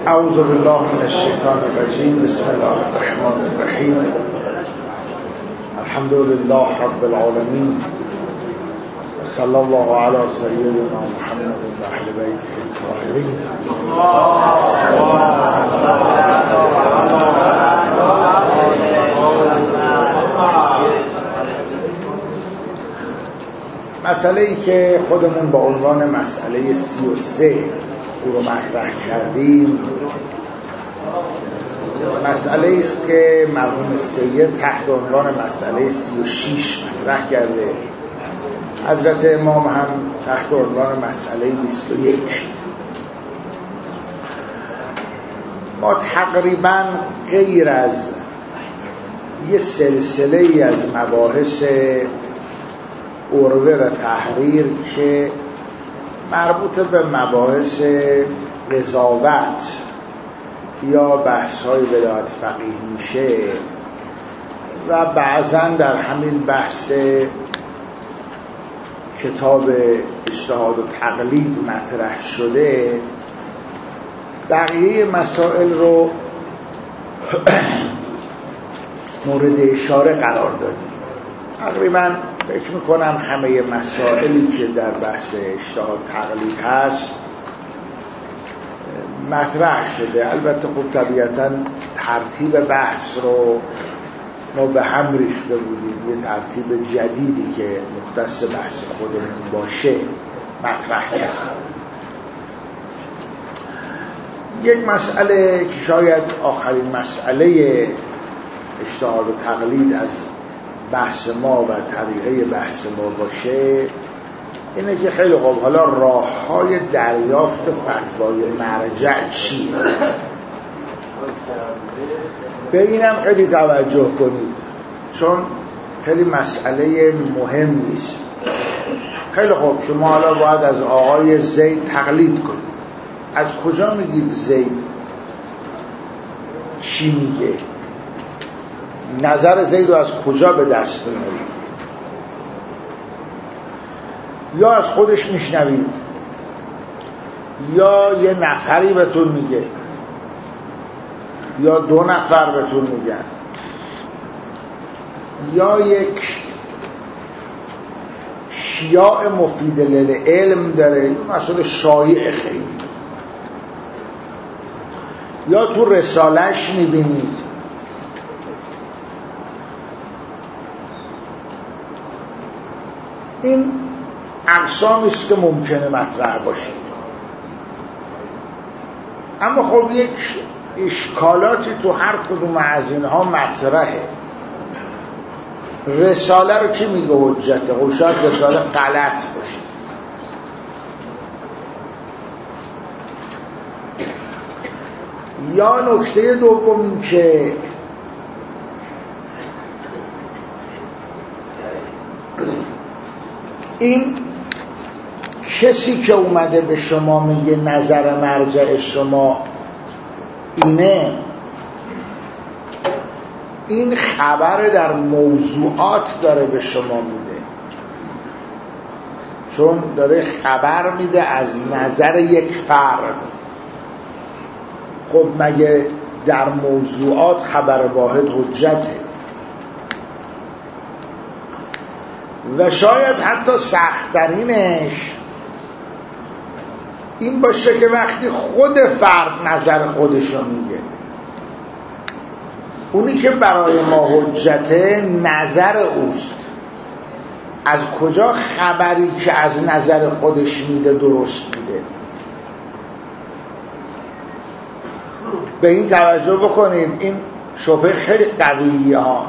اعوذ بالله من الشیطان الرجیم. بسم الله الرحمن الرحیم. الحمد لله رب العالمین. صلی الله علی سیدنا محمد و اهل بیته الطاهرین. مسئله ای که خودمون با عنوان مسئله 33 او رو مطرح کردیم، مسئله است که مرحوم سید تحت عنوان مسئله 36 مطرح کرده، حضرت امام هم تحت عنوان مسئله 21. ما تقریبا غیر از یه سلسله ای از مباحث عروه و تحریر که مربوط به مباحث قضاوت یا بحث‌های ولایت فقیه میشه و بعضا در همین بحث کتاب اجتهاد و تقلید مطرح شده، بقیه مسائل رو مورد اشاره قرار دادیم. تقریبا فکر میکنم همه مسائلی که در بحث اجتهاد تقلید هست مطرح شده. البته خب طبیعتا ترتیب بحث رو ما به هم ریخته بودیم، یه ترتیب جدیدی که مختص بحث خودمون باشه مطرح کردیم. یک مسئله که شاید آخرین مسئله اجتهاد و تقلید از بحث ما و طریقه بحث ما باشه اینه که خیلی خوب، حالا راه‌های دریافت فتوای مرجع چیه؟ به اینم خیلی توجه کنید، چون خیلی مسئله مهم نیست. خیلی خوب، شما حالا باید از آقای زید تقلید کنید. از کجا میگید زید چی میگه؟ نظر زید رو از کجا به دست میارید؟ یا از خودش میشنوید، یا یه نفری بهتون میگه، یا 2 نفر بهتون میگن، یا یک شیاع مفید للعلم داره، این مسئله شایع خیلی، یا تو رسالش میبینید. این اقسامی است که ممکنه مطرح باشه. اما خب یک اشکالاتی تو هر کدوم از اینها مطرحه. رساله رو کی میگه حجته؟ خب شاید رساله غلط باشه. یا نکته دوم این که این کسی که اومده به شما میگه نظر مرجع شما اینه، این خبر در موضوعات داره به شما میده، چون داره خبر میده از نظر یک فرد. خب مگه در موضوعات خبر واحد حجته؟ و شاید حتی سخت‌ترینش این باشه که وقتی خود فرد نظر خودشو میگه، اونی که برای ما حجته نظر اوست، از کجا خبری که از نظر خودش میده درست میده؟ به این توجه بکنید، این شبهه خیلی قویه ها.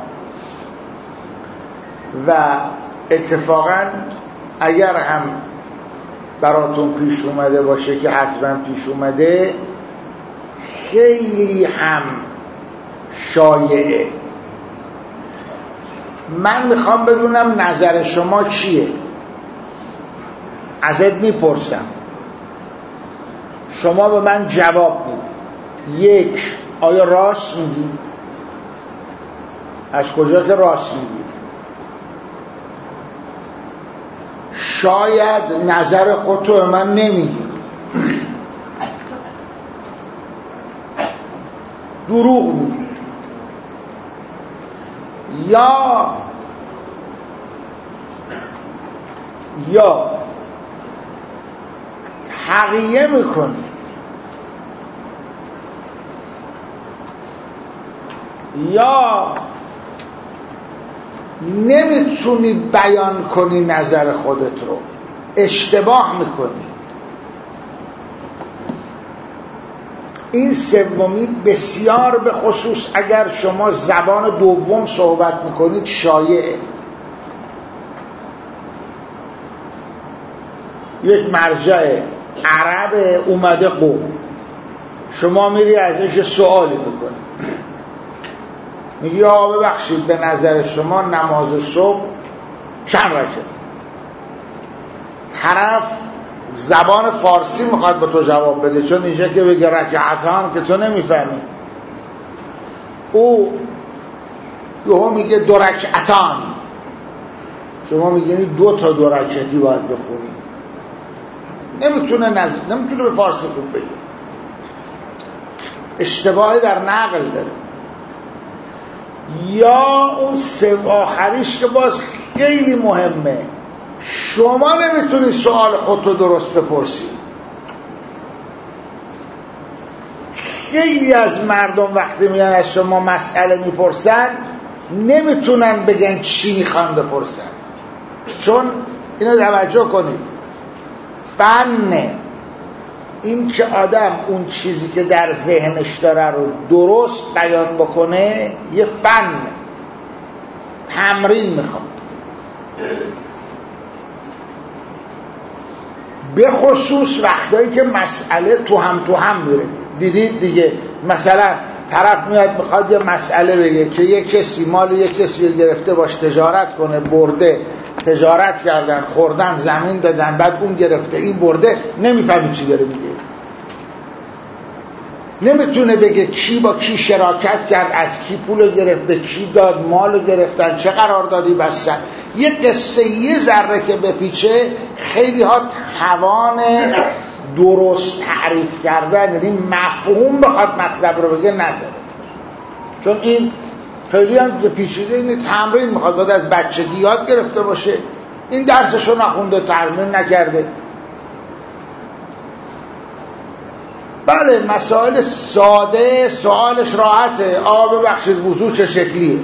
و اتفاقا اگر هم براتون پیش اومده باشه که حتما پیش اومده، خیلی هم شایعه. من میخوام بدونم نظر شما چیه، ازت میپرسم، شما به من جواب میدید. 1، آیا راست میگی؟ از کجا که راست میگی؟ شاید نظر خودتو به من نمیگی، دروغ میگی، یا تقیه میکنی، یا نمیتونی بیان کنی نظر خودت رو، اشتباه میکنی. این سومی بسیار به خصوص اگر شما زبان دوم صحبت میکنید شایعه. یک مرجع عرب اومده قوم، شما میری ازش سوالی میکنی، میگی آقا ببخشید به نظر شما نماز صبح چند رکعت؟ طرف زبان فارسی میخواد به تو جواب بده، چون اینجا که بگه رکعتان که تو نمیفهمی، او یهو میگه 2 رکعتان، شما میگی 2 تا 2 رکعتی باید بخونی. نمیتونه به فارسی خوب بگه، اشتباهی در نقل داره. یا اون آخریش که باز خیلی مهمه، شما نمیتونی سوال خودتو درست بپرسی. خیلی از مردم وقتی میان از شما مسئله میپرسن نمیتونن بگن چی میخوان بپرسن، چون اینو توجه کنید، فن این که آدم اون چیزی که در ذهنش داره رو درست بیان بکنه یه فن، تمرین میخواد. به خصوص وقتایی که مسئله تو هم میره. دیدید دیگه، مثلا طرف میاد میخواد یه مسئله بگه که یه کسی مال یه کسی رو گرفته باش تجارت کنه، برده، تجارت کردن، خوردن، زمین دادن، بعد اون گرفته این برده، نمیفهمی چی داره میگه، نمیتونه بگه کی با کی شراکت کرد، از کی پول گرفت، به کی داد، مال گرفتن، چه قراردادی بستن. یه قصه یه ذره که بپیچه خیلی ها توان درست تعریف کردن، یعنی مفهوم بخواد مطلب رو بگه نداره، چون این خیلی هم پیچیده، این تمرین میخواد، باید از بچگی یاد گرفته باشه. این درسشو نخونده، تمرین نکرده. بله مسائل ساده سوالش راحته، آقا ببخشید وضو چه شکلیه،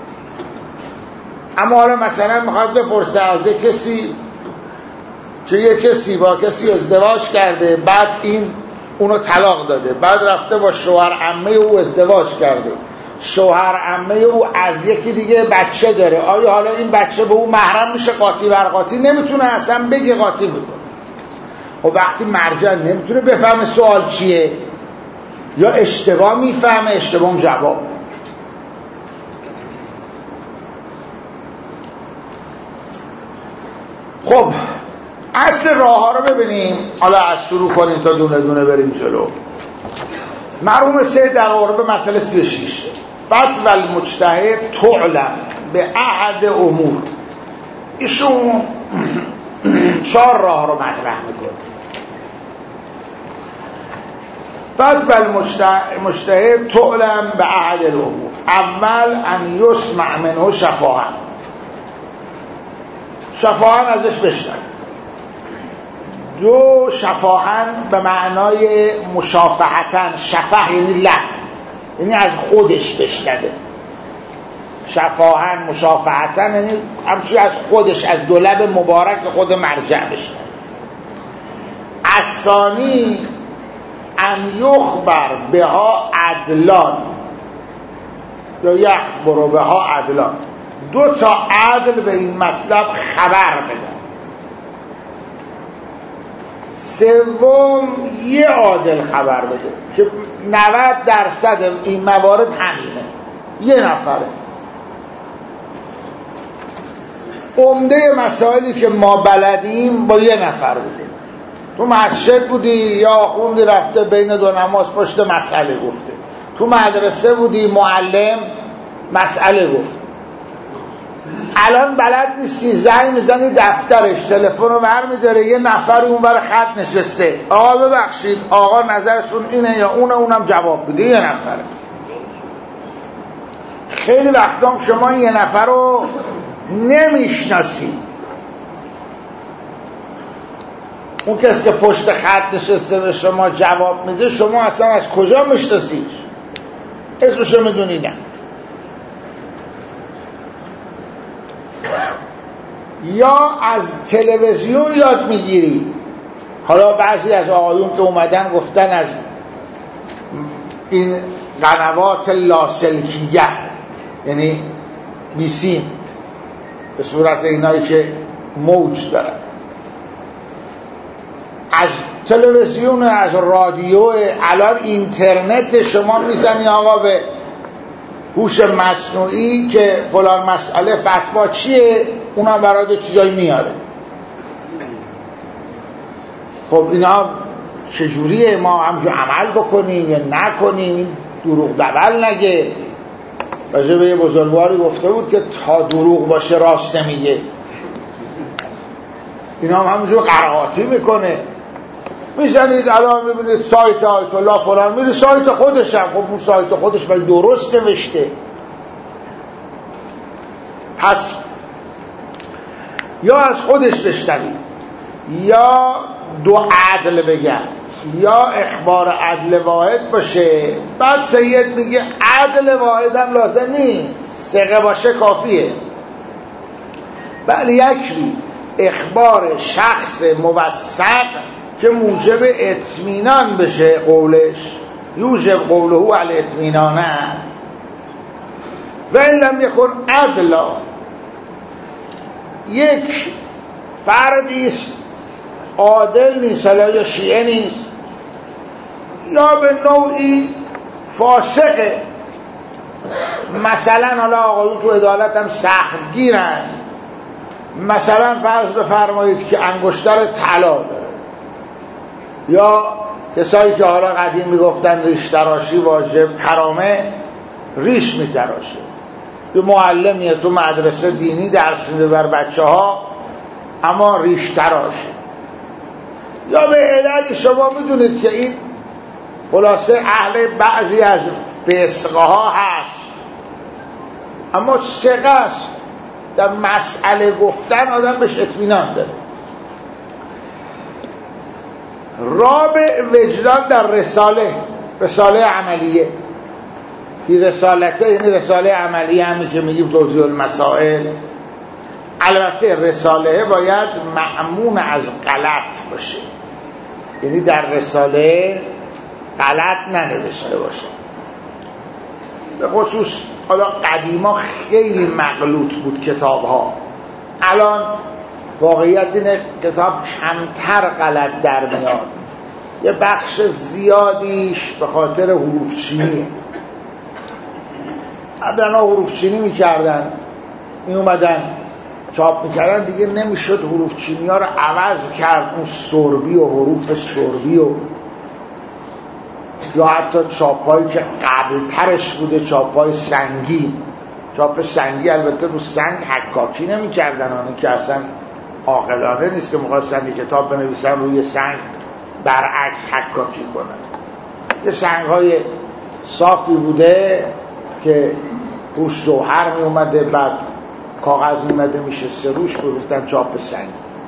اما حالا مثلا میخواد بپرسه از کسی که یه کسی با کسی ازدواج کرده، بعد این اونو طلاق داده، بعد رفته با شوهر عمه او ازدواج کرده، شوهر عمه او از یکی دیگه بچه داره، آیا حالا این بچه به او محرم میشه قاطی بر قاطی؟ نمیتونه اصلا بگه قاطی میکنه. خب وقتی مرجع نمیتونه بفهمه سوال چیه، یا اشتباه میفهمه، اشتباه جواب. خب اصل راه ها رو ببینیم، حالا از شروع کنیم تا دونه دونه بریم جلو. مرحوم سید در قرب مسئله 36 فتوی المجتهد تعلم به احد امور، ایشون 4 راه رو مطرح میکنه. فتوی المجتهد تعلم به احد الامور، اول ان یسمع منه شفاهن، شفاهن ازش بشنوه. 2 شفاهن به معنای مشافهتن، شفاه یعنی لب، یعنی از خودش بشنوه. شفاهن مشافهتن یعنی همچنین از خودش، از 2 لب مبارک خود مرجع بشنوه. الثانی ان یخبر بها عدلان یا یخبر بها عدلان، 2 تا عدل به این مطلب خبر بدن. سوم یه عادل خبر بده که 90% این موارد همینه، یه نفره. عمده مسائلی که ما بلدیم با یه نفر بودیم. تو مسجد بودی یا آخوندی رفته بین 2 نماز پشت مسئله گفته، تو مدرسه بودی معلم مسئله گفت، الان بلد نیستی، زنگ میزنی دفترش، تلفن رو برمی‌داره، یه نفر اونور خط نشسته، آقا ببخشید آقا نظرشون اینه یا اونم جواب بده، یه نفره. خیلی وقتا شما یه نفر رو نمیشناسی، اون کسی که پشت خط نشسته به شما جواب میده شما اصلا از کجا میشناسیش؟ اسمشو میدونی نه. یا از تلویزیون یاد میگیری. حالا بعضی از آقایون که اومدن گفتن از این قنوات لاسلکیه، یعنی بیسیم به صورت اینایی که موج دارن، از تلویزیون، از رادیو، الان اینترنت شما میزنی آقا به هوش مصنوعی که فلان مسئله فتوا چیه، اونم برای چیزایی میاره. خب اینا چجوریه؟ ما همجور عمل بکنیم یا نکنیم؟ این دروغ دول نگه. راجع به یه بزرگواری گفته بود که تا دروغ باشه راست نمیگه. اینا هم همجور قرائاتی میکنه. میزنید الان میبینید سایت آیت الله فلان، میره سایت خودش هم، خب اون سایت خودش ولی درست نوشته. پس یا از خودش بشنوید، یا دو عدل بگن، یا اخبار عدل واحد باشه. بعد سید میگه عدل واحد هم لازم نیست، ثقه باشه کافیه. بله یکری اخبار شخص موثق که موجب اطمینان بشه قولش، یوجب قوله علی اطمینانه، و این لم یکن عدلا. یک فردیست عادل نیست، یا شیعه نیست، یا به نوعی فاسقه. مثلا حالا آقایون تو عدالت هم سخت گیرن، مثلا فرض بفرمایید که انگشتر طلا داره، یا کسایی که حالا قدیم میگفتن ریش تراشی واجب کرامه، ریش میتراشه. یه معلمیه تو مدرسه دینی درس میده بر بچه ها، اما ریش تراشه. یا به علتی شما میدونید که این خلاصه اهل بعضی از فسقه ها هست، اما ثقه است، در مسئله گفتن آدم بهش اطمینان داره. رابع وجدان در رساله عملیه. فی رسالته، یعنی رساله عملیه همی که میگیم توضیح المسائل. البته رساله باید مأمون از غلط باشه، یعنی در رساله غلط ننوشته باشه. به خصوص حالا قدیما خیلی مغلوط بود کتاب ها، الان واقعیت اینه کتاب کمتر غلط در میاد. یه بخش زیادیش به خاطر حروف چینیه. قبلا حروف چینی میکردن، میومدن چاپ میکردن، دیگه نمیشد حروف چینی ها رو عوض کرد، اون سربی و حروف سربی و یا حتی چاپایی که قبلترش بوده چاپای سنگی. چاپ سنگی البته رو سنگ حکاکی نمی کردن، آنه که اصلا عاقلانه نیست که می‌خواستن یه کتاب بنویسن روی سنگ برعکس حکاکی کنن. یه سنگ‌های صافی بوده که روش جوهر می اومده، بعد کاغذ میمده میشه سروش، بودن چاپ سنگ.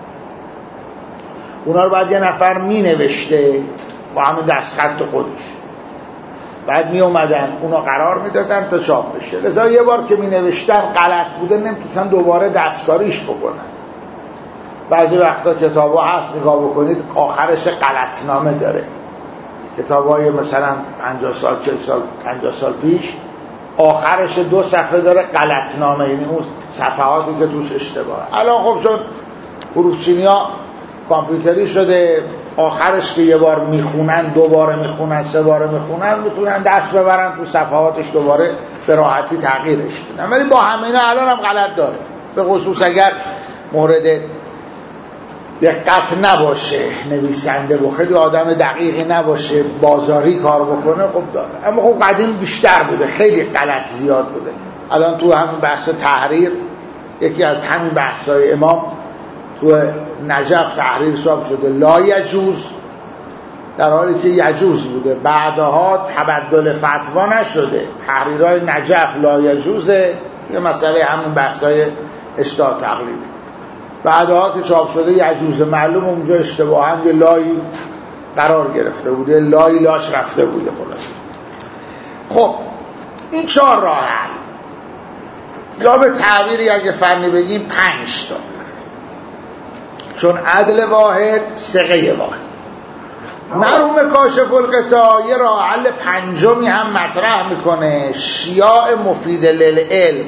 اونا رو بعد یه نفر می نوشته با همه دستخط خودش، بعد می اومدن اونا قرار می دادن تا چاپ بشه. لذا یه بار که می نوشتن غلط بوده نمیتونستن دوباره دستکاریش بکنن. بعضی وقتا کتابا هست نگاه بکنید آخرش غلطنامه داره. کتابای مثلا 50 سال 40 سال 50 سال پیش آخرش 2 صفحه داره غلطنامه، یعنی اون صفحاتی که توش اشتباهه. الان خب چون حروف چینی ها کامپیوتری شده، آخرش که یه بار میخونن، 2 بار میخونن، 3 بار میخونن، میتونن دست ببرن تو صفحاتش دوباره به راحتی تغییرش بدن. ولی با همه اینا الان هم غلط داره، به خصوص اگر مورد دقت نباشه نویسنده و خیلی آدم دقیقی نباشه، بازاری کار بکنه، خب داره. اما خب قدیم بیشتر بوده، خیلی غلط زیاد بوده. الان تو همین بحث تحریر، یکی از همین بحث‌های امام تو نجف تحریر چاپ شده، لا یجوز در حالی که یجوز بوده. بعدها تبدل فتوا نشده، تحریرهای نجف لا یجوزه، یه مسئله همون بحثای اشتها تقلیده. بعدها که چاپ شده یجوزه، معلوم اونجا اشتباهاً یه لایی قرار گرفته بوده، لایی لاش رفته بوده. خلاص خب این 4 راه حل، یا به تعبیری اگه فنی بگیم 5 تا، چون عدل واحد ثقه واحد. مرحوم کاشف الغطا یه راه حل 5می هم مطرح میکنه، شیاع مفید للعلم.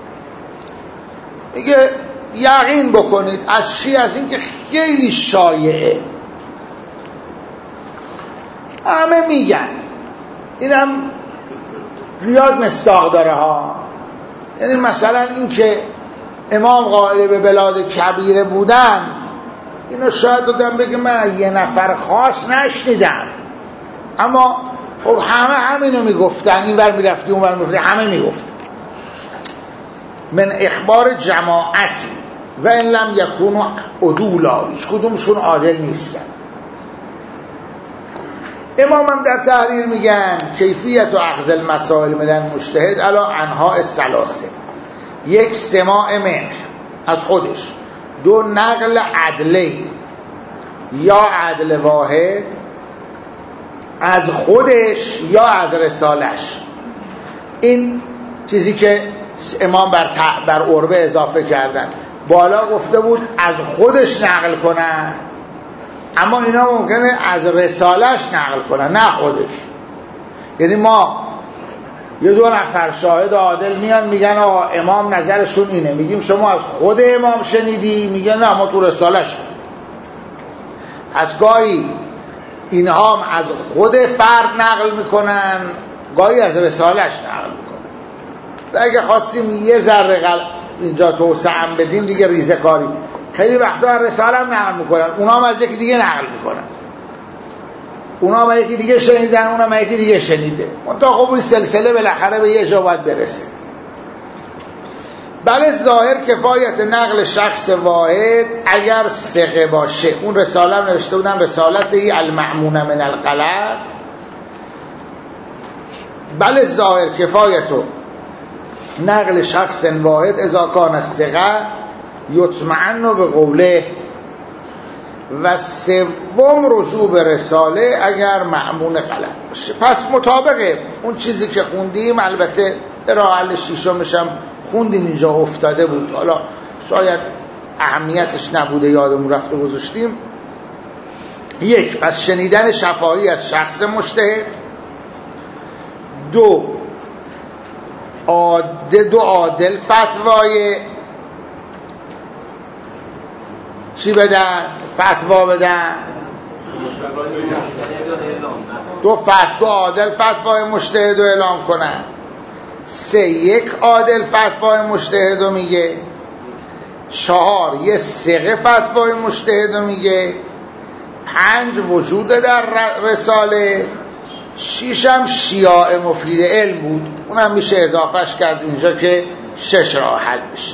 میگه یقین بکنید از چی؟ از این که خیلی شایعه، همه میگن، اینم زیاد مصداق داره ها. یعنی مثلا این که امام قائل به بلاد کبیره بودن، اینو شاید دادم بگه من یه نفر خاص نشنیدم، اما خب همینو میگفتن، این ور میرفتی اون ور میرفتی، همه میگفتن. من اخبار جماعتی و این لم یکونو عدولا، هیچ کدومشون عادل نیستن. امام هم در تحریر میگن کیفیت و اخذ المسائل من المجتهد علی انواع الثلاثه: 1 سماع منه از خودش، 2 نقل عدلی یا عدل واحد از خودش یا از رسالش. این چیزی که امام بر عربه اضافه کردن. بالا گفته بود از خودش نقل کنن، اما اینا ممکنه از رسالش نقل کنن، نه خودش. یعنی ما یه 2 نفر شاهد عادل میان میگن آقا امام نظرشون اینه، میگیم شما از خود امام شنیدی؟ میگن نه ما تو رسالش. از گاهی اینها هم از خود فرد نقل میکنن، گاهی از رسالش نقل میکنن. و اگه خواستیم یه ذره اینجا توسعه بدیم دیگه ریزه کاری، خیلی وقتا از رساله هم نقل میکنن، اونا هم از یکی دیگه نقل میکنن، اونا هم یکی دیگه شنیدن، اونا هم یکی دیگه شنیده. منتها خب این سلسله بالاخره به یه جا باید برسه. بله ظاهر کفایت نقل شخص واحد اگر ثقه باشه. اون رساله هم نوشته بودن رسالته المأمون من الغلط. بله ظاهر کفایت نقل شخص واحد اذا کان الثقه یطمئن به قوله، و 3 رجوع به رساله اگر مأمون غلط باشه. پس مطابق اون چیزی که خوندیم، البته راه حل 6مش هم خوندیم، اینجا افتاده بود، حالا شاید اهمیتش نبوده یادمون رفته گذاشتیم. 1 پس شنیدن شفاهی از شخص مجتهد. 2 عادل فتوای چی بدن؟ فتوا بدن. 2 عادل فتوای مجتهد رو اعلام کنن. 3 1 عادل فتوای مجتهد رو میگه. 4 1 ثقه فتوای مجتهد رو میگه. 5 وجود در رساله. 6 هم شیاع مفید علم بود، اونم میشه اضافهش کرد اینجا که 6 راه حل بشه.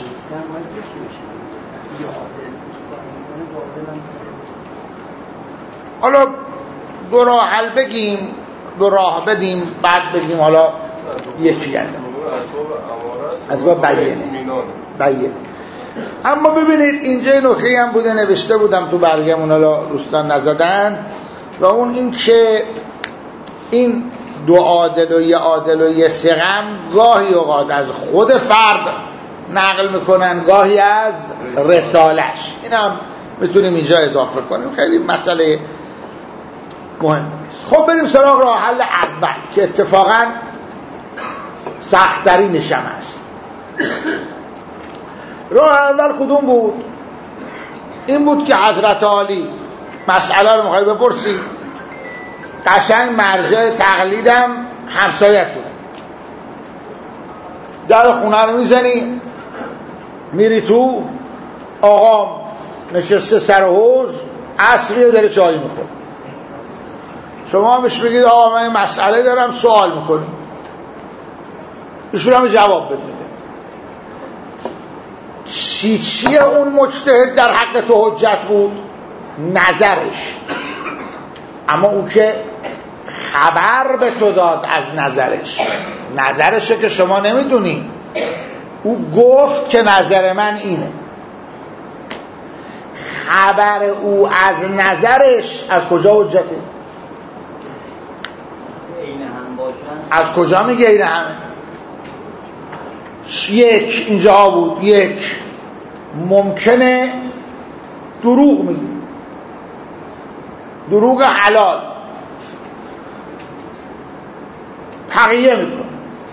حالا 2 راه حل بگیم، 2 راه بدیم، بعد بگیم حالا یکی از با بیانه. اما ببینید اینجا نکته هم بوده، نوشته بودم تو برگمون، حالا دوستان نزدن، و اون این که این 2 عادل و 1 عادل و 1 ثقه گاهی اوقات از خود فرد نقل میکنن، گاهی از رسالش. این هم میتونیم اینجا اضافه کنیم، خیلی مسئله مهم نیست. خب بریم سراغ راه حل اول که اتفاقا سخت‌ترینش هم هست. راه اول کدوم بود؟ این بود که حضرت عالی مسئله رو میخوای بپرسی، قشنگ مرجع تقلیدم همسایتون، در خونه رو میزنی، میری تو، آقا نشسته سر حوض، عصری رو داره چای میخوره، شما همش بگید آقا من مسئله دارم، سوال میکنی، ایشون هم جواب بده. چیه اون مجتهد در حق تو حجت بود؟ نظرش. اما او که خبر به تو داد از نظرشه که شما نمیدونی. او گفت که نظر من اینه. خبر او از نظرش از کجا حجته؟ از کجا میگه این همه؟ یک اینجا بود، یک ممکنه دروغ میگه، دروغ حلال حقیقه میکنه،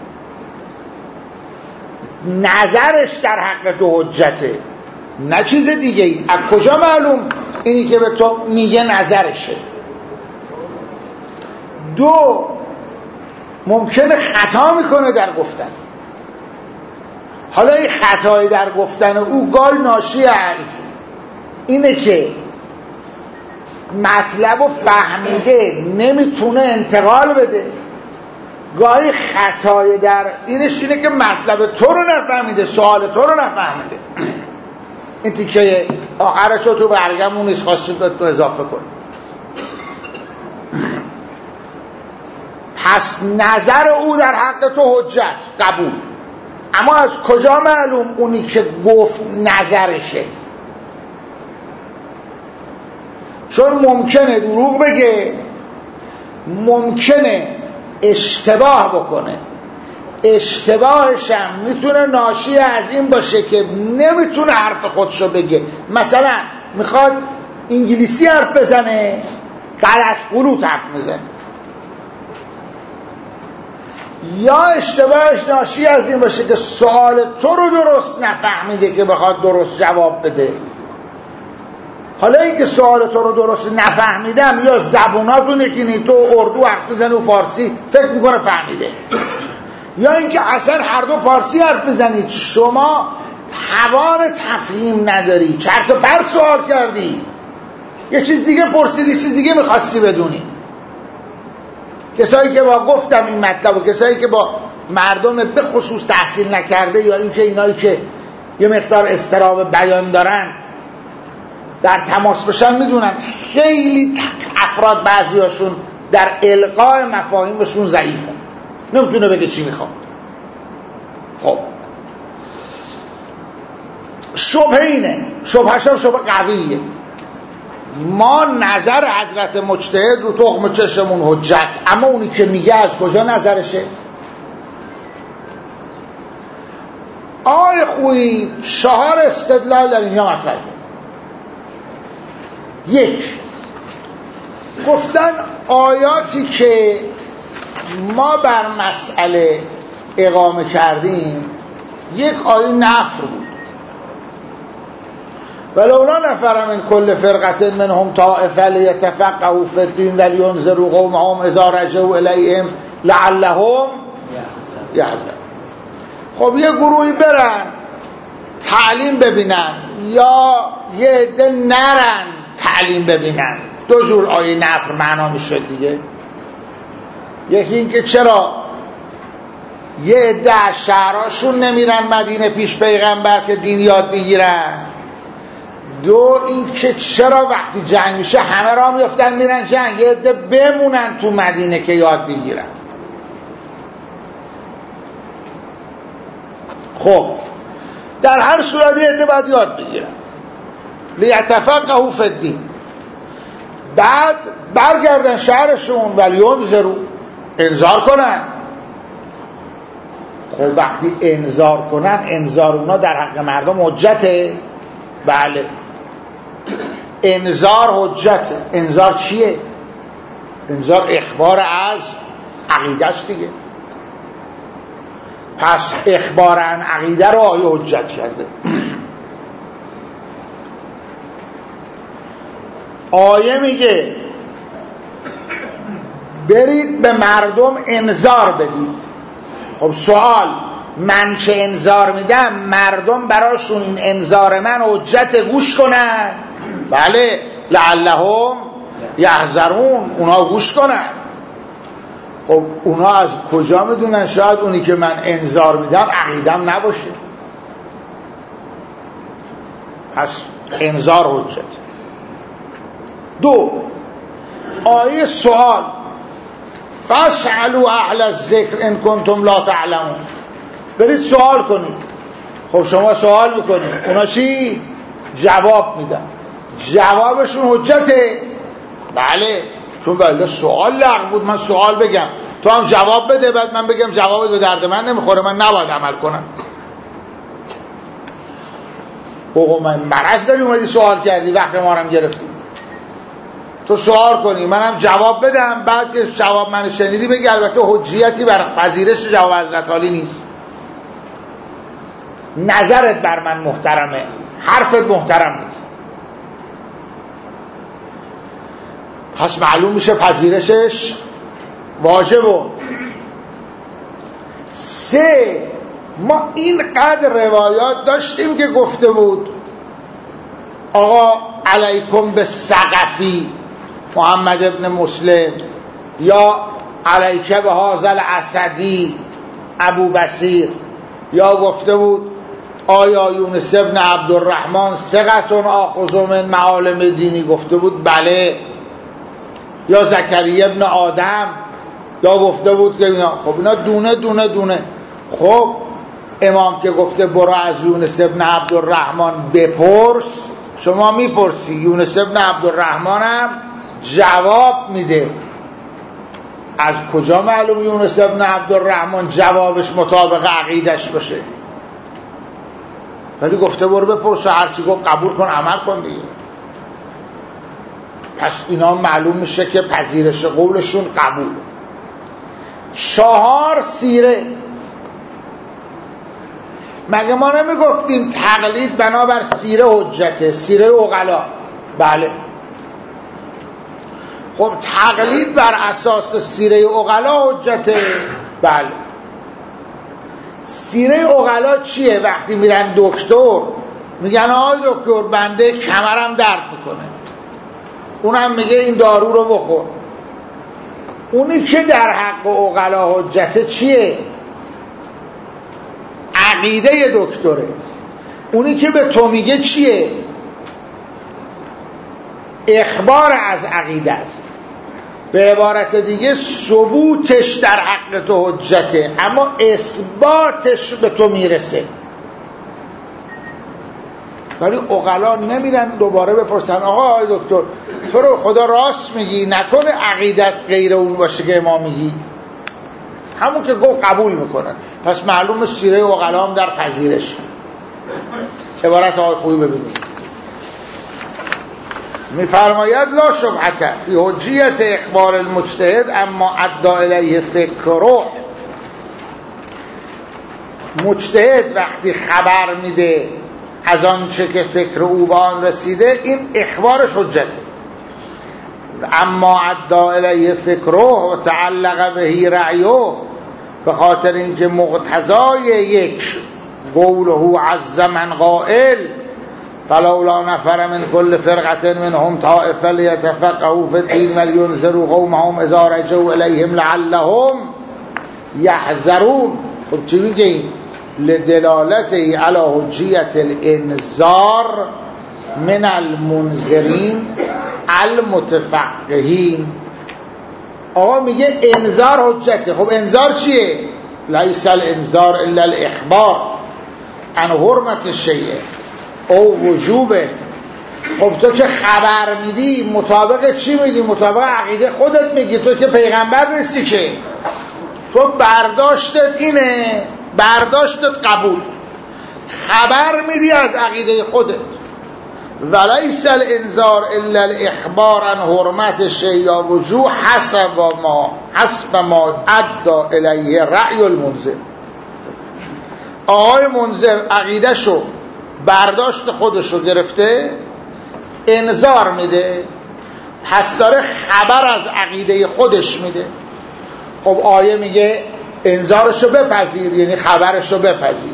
نظرش در حق تو حجته، نه چیز دیگه ای. از کجا معلوم اینی که به تو میگه نظرشه؟ دو، ممکنه خطا میکنه در گفتن. حالا این خطایی در گفتن او گاهی ناشی از اینه که مطلب رو فهمیده نمیتونه انتقال بده، گاهی خطای در اینش اینه که مطلب تو رو نفهمیده، سوال تو رو نفهمیده. این تیکه آخرش رو تو برگمون نیست، خواستیم تو اضافه کن. پس نظر او در حق تو حجت، قبول. اما از کجا معلوم اونی که گفت نظرشه؟ چون ممکنه دروغ بگه، ممکنه اشتباه بکنه. اشتباهش هم میتونه ناشی از این باشه که نمیتونه حرف خودشو بگه. مثلا میخواد انگلیسی حرف بزنه، غلط غلوط حرف میزنه. یا اشتباهش ناشی از این باشه که سوال تو رو درست نفهمیده که بخواد درست جواب بده. حالا اینکه سوال تو رو درست نفهمیدم، یا زبوناتون یکی تو اردو حرف بزنی و فارسی فکر میکنه فهمیده، یا اینکه اصلا هر دو فارسی حرف بزنید، شما توان تفهیم نداری، چرت و پرت سوال کردی، یه چیز دیگه پرسیدی، چیز دیگه میخواستی بدونی. کسایی که با گفتم این مطلب و کسایی که با مردم به خصوص تحصیل نکرده، یا اینکه اینایی که یه مقدار اضطراب بیان دارن در تماس بشن، میدونن خیلی افراد بعضیاشون در القاء مفاهیمشون ضعیفه، نمیتونه بگه چی میخواد. خب شبهه اینه، شبهش هم شبه قویه. ما نظر حضرت مجتهد رو تخم چشمون حجت، اما اونی که میگه از کجا نظرشه؟ آقای خویی 4 استدلال در اینجا مطرحه. یک، گفتن آیاتی که ما بر مسئله اقامه کردیم یک آیه نفر بود، ولولا نفر من کل فرقة منهم طائفة لیتفقهوا فی الدین ولینذروا قومهم اذا رجعوا الیهم لعلهم یحذرون. خب یه گروهی برن تعلیم ببینن، یا یه عده نرن تعلیم ببینن. دو جور آیه نفر معنا میشه دیگه. یکی این که چرا یه عده از شهرهاشون نمیرن مدینه پیش پیغمبر که دین یاد بگیرن. دو این که چرا وقتی جنگ میشه همه را میفتن میرن جنگ، یه عده بمونن تو مدینه که یاد بگیرن. خب در هر صورت یه عده باید یاد بگیرن، لیتفقهوا فی الدین. بعد برگردن شهرشون ولینذروا، انذار کنن. خب وقتی انذار کنن، انذار اونا در حق مردم حجته. بله، انذار حجته. انذار چیه؟ انذار اخبار از عقیده است دیگه. پس اخبار عن عقیده رو آیه حجت کرده. آیه میگه برید به مردم انذار بدید. خب سوال، من که انذار میدم مردم براشون این انذار من حجت گوش کنن؟ بله، لعلهم یحذرون، اونا گوش کنن. خب اونا از کجا میدونن؟ شاید اونی که من انذار میدم عقیدم نباشه. پس انذار حجت. دو، آیه سوال فاسألوا اهل الذکر ان کنتم لا تعلمون، برید سوال کنید. خب شما سوال میکنید، اونا چی؟ جواب میدن. جوابشون حجته؟ بله، چون بله سوال لغو بود، من سوال بگم تو هم جواب بده، بعد من بگم جوابت به درد من نمیخوره، من نباید عمل کنم. بگو من مرض داری اومدی سوال کردی، وقت ما رو گرفتی. تو سوال کنی منم جواب بدم، بعد که جواب من شنیدی بگی البته حجیتی بر پذیرش جواب حضرت عالی نیست، نظرت بر من محترمه، حرفت محترم نیست. پس معلوم میشه پذیرشش واجبه. 3 ما اینقدر روایات داشتیم که گفته بود آقا علیکم به ثقفی محمد ابن مسلم، یا علیکه به هازل اسدی ابو بصیر، یا گفته بود آیا یونس ابن عبدالرحمن ثقتون آخذ من معالم دینی، گفته بود بله، یا زکریا ابن آدم، یا گفته بود که اینا. خب اینا دونه دونه دونه. خب امام که گفته برو از یونس ابن عبدالرحمن بپرس، شما میپرسی، یونس ابن عبدالرحمن هم جواب میده. از کجا معلوم یونس ابن عبدالرحمن جوابش مطابق عقیدش باشه؟ ولی گفته برو بپرس، هرچی گفت قبول کن، عمل کن دیگه. پس اینا معلوم میشه که پذیرش قولشون قبول. 4 سیره. مگه ما نمیگفتیم تقلید بنابر سیره حجته، سیره عقلا؟ بله. خب تقلید بر اساس سیره عقلا حجته؟ بله. سیره عقلا چیه؟ وقتی میرن دکتر میگن آی دکتر بنده کمرم درد میکنه، اونم میگه این دارو رو بخور. اونی که در حق عقلا حجته چیه؟ عقیده دکتره. اونی که به تو میگه چیه؟ اخبار از عقیده است. به عبارت دیگه ثبوتش در حق تو حجته، اما اثباتش به تو میرسه. ولی عقلا نمیرن دوباره بپرسن آقا آی دکتر تو رو خدا راست میگی، نکنه عقیدت غیر اون باشه که ما میگی؟ همون که گفت قبول میکنن. پس معلوم سیره عقلا هم در پذیرش. عبارت آقای خوبی ببینید، میفرماید لا شبهه فی حجیت اخبار المجتهد اما ادعا الیه فکره. مجتهد وقتی خبر میده از آنچه که فکر او به آن رسیده، این اخبارش حجته. اما ادعا الیه فکره و تعلق بهی رأیه، به خاطر اینکه مقتضای یک قوله عز من قائل فلولا نفر من كل فرقة منهم طائفة ليتفقهوا في الدين ولينذروا قومهم اذا رجعوا اليهم لعلهم يحذرون. خب چی میگه؟ لدلالته على حجیت الانذار من المنذرین المتفقهین. آقا میگه انذار حجته. خب انذار چیه؟ لیس الانذار الا الاخبار عن حرمت الشیء او وجوبه. خب تو که خبر میدی مطابق چی میدی؟ مطابق عقیده خودت میگی. تو که پیغمبر نیستی که، تو برداشتت اینه، برداشتت قبول، خبر میدی از عقیده خودت. ولیس الانذار الا الاخبار عن حرمت الشیء و وجوب حسب ما ادعا الیه رأی المنذر. آقای منذر عقیده شو، برداشت خودشو گرفته، انذار میده، پس داره خبر از عقیده خودش میده. خب آیه میگه انذارشو بپذیر، یعنی خبرشو بپذیر.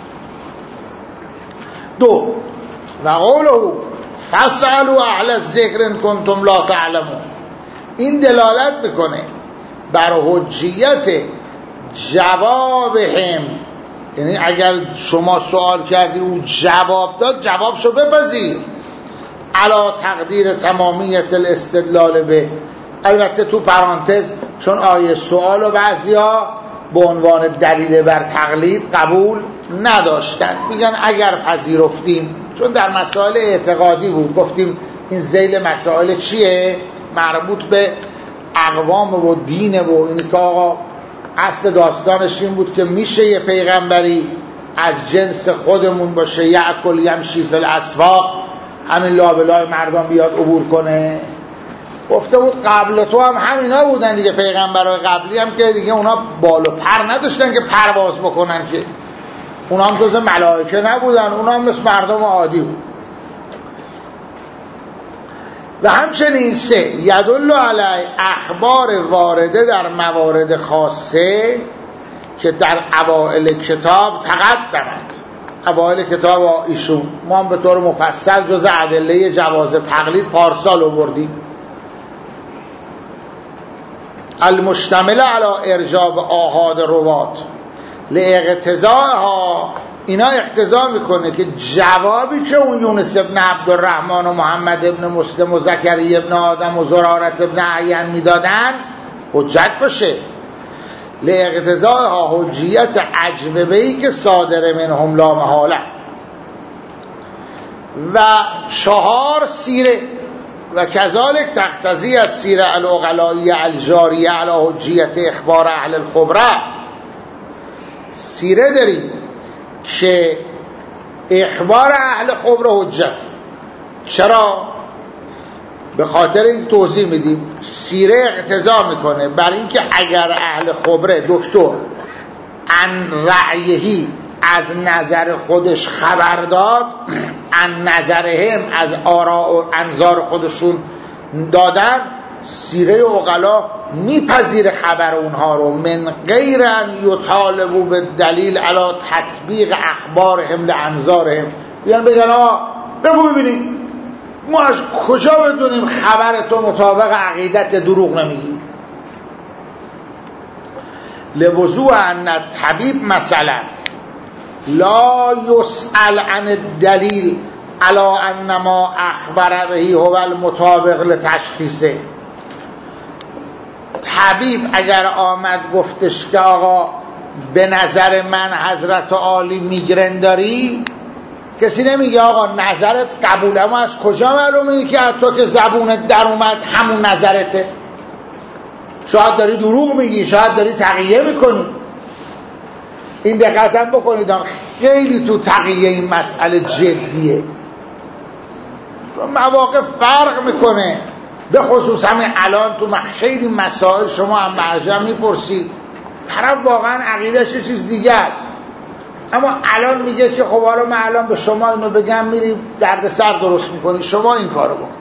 2 و قوله فاسألوا اهل الذکر ان کنتم لا تعلمون. این دلالت میکنه بر حجیت جوابهم، یعنی اگر شما سوال کردی او جواب داد، جوابشو بپذیر. علا تقدیر تمامیت الاستدلال به، البته تو پرانتز چون آیه سوال و بعضیا به عنوان دلیل بر تقلید قبول نداشتن، میگن اگر پذیرفتیم، چون در مسائل اعتقادی بود، گفتیم این ذیل مسائل چیه؟ مربوط به اقوام و دین و این که آقا اصل داستانش این بود که میشه یه پیغمبری از جنس خودمون باشه، یأکل یمشی فی الاسواق، همین لابلای مردم بیاد عبور کنه. گفته بود قبل تو هم همینا بودن دیگه، پیغمبرای قبلی هم که دیگه اونا بال و پر نداشتن که پرواز بکنن، که اونا هم جز ملائکه نبودن، اونا هم مثل مردم عادی بود. و همچنین سه یدل علی اخبار وارده در موارد خاصه که در اوائل کتاب تقدمت. اوائل کتاب ایشون ما هم به طور مفصل جز ادله جواز تقلید پارسال آوردیم. المشتمل علی ارجاب آحاد روات لاقتضاءها، اینا اقتضا میکنه که جوابی که اون یونس ابن عبدالرحمن و محمد ابن مسلم و زکریا ابن آدم و زرارت ابن عین میدادن حجت باشه. لاقتضاءها حجیت اجوبه‌ای که صادر منهم لا محاله. و چهار سیره و کذالک تقتضی از سیره العقلائیه الجاریه علی حجیت اخبار اهل الخبره. سیره داریم که اخبار اهل خبره حجت. چرا؟ به خاطر این توضیح میدیم سیره اقتضا میکنه بر اینکه اگر اهل خبره دکتر عن رأیهی از نظر خودش خبر داد، عن نظرهم از آراء و انظار خودشون دادن، سیره عقلا میپذیر خبر اونها رو، من غیر ان یطالبوا بالدلیل علی تطبیق اخبارهم لانظارهم. بیان بگن بگو ببینیم ما از کجا بدونیم خبر تو مطابق عقیدت دروغ نمیگی. لوضوع ان الطبیب مثلا لا یسأل عن الدلیل علی ان ما اخبر به هو المطابق لتشخیصه. طبیب اگر آمد گفتش که آقا به نظر من حضرت عالی میگرن داری، کسی نمیگه آقا نظرت قبوله، اما از کجا معلومه که تو که زبونت در اومد همون نظرته؟ شاید داری دروغ میگی، شاید داری تقیه میکنی. این دقت هم بکنید، خیلی تو تقیه این مسئله جدیه، چون مواقع فرق میکنه. به خصوص همین الان تو خیلی مسائل شما هم مرجع میپرسید، طرف واقعا عقیدهش چیز دیگه است، اما الان میگه که خب حالا من الان به شما اینو بگم میری درد سر درست میکنی، شما این کارو بکن.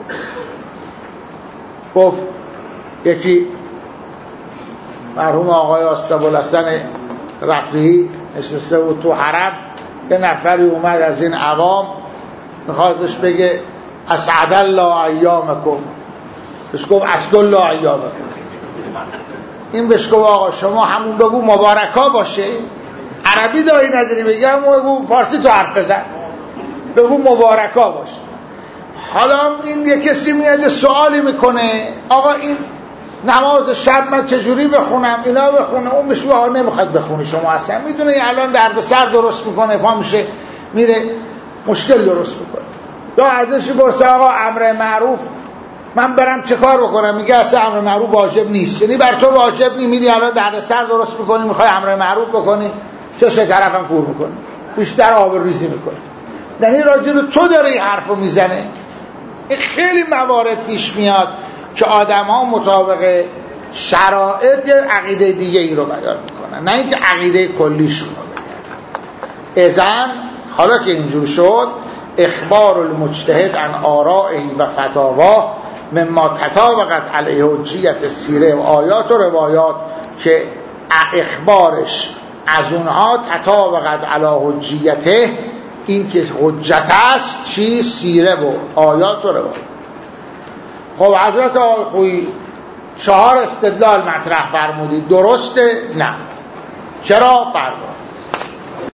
گفت یکی مرحوم آقای آستابالحسن رفیعی نشسته بود تو حرم، یه نفری اومد از این عوام میخواد بهش بگه اسعد الله ایامکم، بهش گفت اسعد الله ایامکم. این بهش گفت آقا شما همون بگو مبارکا باشه، عربی داری نداری بگم، بگو فارسی تو حرف بزن، بگو مبارکا باشه. حالا این یه کسی میاد سوالی میکنه آقا این نماز شب من چجوری بخونم، اینا بخونه، اون بهش میگه آقا نمیخواد بخونی، شما اصلا میدونه الان درد سر درست میکنه، پا میشه میره مشکل درست میکنه. یا ازش پرسه آقا امر معروف من برم چه کار بکنم، میگه اصلا امر معروف واجب نیست، یعنی بر تو واجب نی، میری الان درد سر درست میکنی، میخوای امر معروف بکنی، چه طرفم کور میکنی، بیشتر آبروریزی میکنی. یعنی راجع به تو داره این حرفو میزنه. این خیلی موارد پیش میاد که آدم ها مطابق شرایط عقیده دیگه ای رو بیان میکنن، نه اینکه عقیده کلیشون رو بگن. اذن حالا که اینجور شد، اخبار المجتهد عن آرائه و فتاواه مما تطابقت علیه حجیت سیره و آیات و روایات، که اخبارش از اونها تطابقت علی حجیته، این که حجت است چی؟ سیره و آیات و روایات. خب حضرت آقای خویی 4 استدلال مطرح فرمودید، درسته؟ نه. چرا؟ فرمود